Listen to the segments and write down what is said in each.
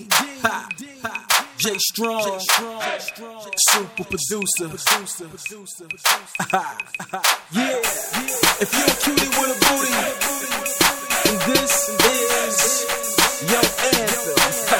J Strong, super producer. Yeah, if you're a cutie with a booty, then this is your anthem.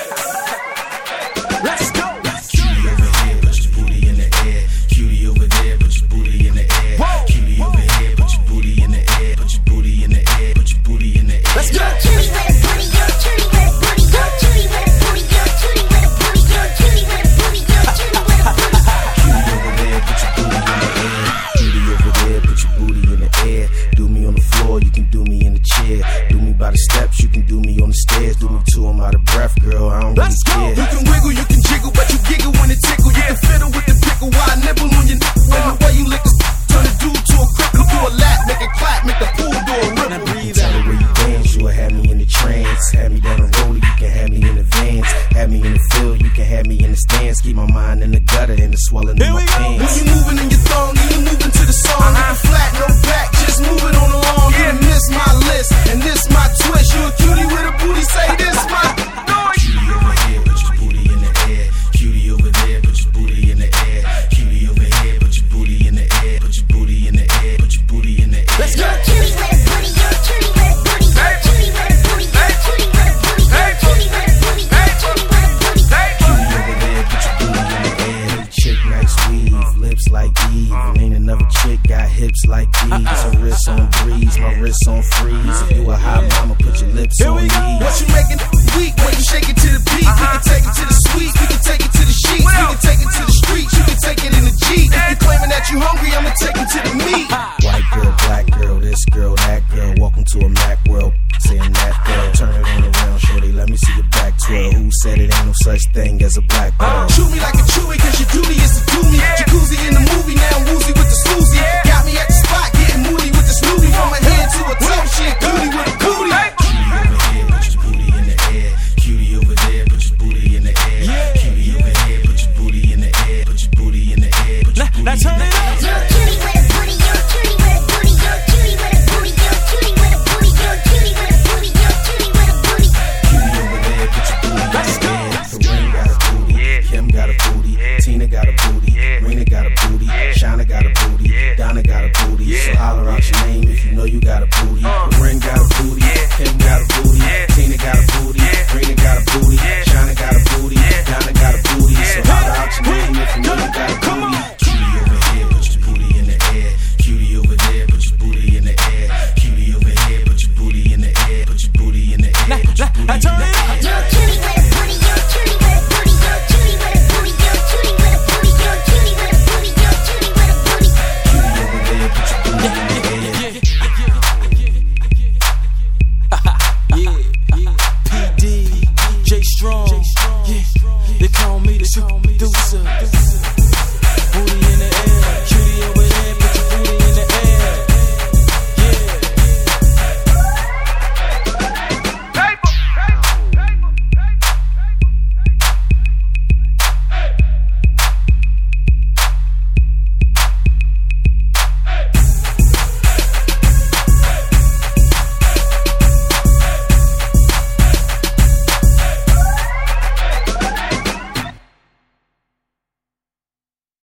Let's go. Cutie over here, put your booty in the air. Cutie over there, put your booty in the air. Cutie over here, put your booty in the air. Put your booty in the air. Put your booty in the air. Let's go. Cutie with a booty, yo. Cutie with a booty, yo. Cutie with a booty, yo. Cutie with a booty, yo. Cutie with a booty, yo. Cutie with a booty. Cutie over there, put your booty in the air. Cutie over there, put your booty in the air. Do me on the floor, you can do me in the chair. Do me by the steps, you can do me on the stairs. Do me till I'm out of breath, girl, I don't really care. You can wiggle, you can jiggle, but you giggle when it tickle. You can fiddle with the pickle while I nibble on your nipple. And the way you lick a turn a dude to a cripple. Do a lap, make it clap, make the pool do a ripple. Now breathe out. The way you dance, you'll have me in the trance. Have me down the roller, you can have me in advance. Have me in the field, you can have me in the stands. Keep my mind in the gutter and the swelling in my pants. When you moving in your thong, and you moving to the song, you flat, no back, just move it on along. You miss my list, and this my twist. You a cutie with a booty, say this my noise. Cutie over here, put your booty in the air. Cutie over there, put your booty in the air. Cutie over here, put your booty in the air. Put your booty in the air. Put your booty in the air. Let's go. Cutie with a booty, yo. Cutie with a booty, yo. Cutie with a booty, yo. Cutie with a booty, yo. Cutie with a booty, yo. Cutie with a booty. Cutie over there, put your booty in the air. Chick, nice weave, lips like Eve. And ain't another chick got hips like these. Her wrist on breeze, my wrist on freeze. If you a hot mama, put your lips on me. What you making weak when you shake it to the beat? We can take it to the suite, we can take it to the sheets, we can take it to the streets, you can take it in the Jeep. If you claiming that you hungry, I'ma take it to the meat. White girl, black girl, this girl, that girl. Welcome to a Mac world. Saying that girl, turn it on around, shorty. Let me see your back twirl. Who said it ain't no such thing as a black girl? Shoot me like a chewy, cause your duty is to do me. Jacuzzi in the movie, now I'm woozy with the snoozy. Got me at the spot, getting moody with the Snoopy. From my head to a toe, she a cutie with a booty. Cutie over here, put your booty in the air. Cutie over here, put your booty in the air. Put your booty in the air. Put your booty in the air. Put your booty in the air. Yo, cutie with a booty, yo. Cutie with a booty, yo. Cutie with a booty, yo. Cutie with a booty, yo. Cutie with a booty, yo. Cutie with a booty. Cutie over there, put your booty in the air. Kareem got a booty, Kim got a booty, Tina got a booty, Rena got a booty, Shauna got a booty, Donna got a booty. So holler out your name if you know you got a booty. Kareem got a booty, Kim got a booty, Tina got a booty, Rena got a booty, Shauna got a booty, Donna got a booty. So holler out your name if you know you got a booty. Cutie over here, put your booty in the air. Cutie over there, put your booty in the air. Cutie over here, put your booty in the air. Put your booty in the air. Put your booty in the air. Yo, cutie with a booty, yo. Cutie with a booty, yo. Cutie with a booty, yo. Cutie with a booty, yo. Cutie with a booty, yo. Cutie with a booty. Cutie over there, put your booty in the air. PD, J Strong, they call me the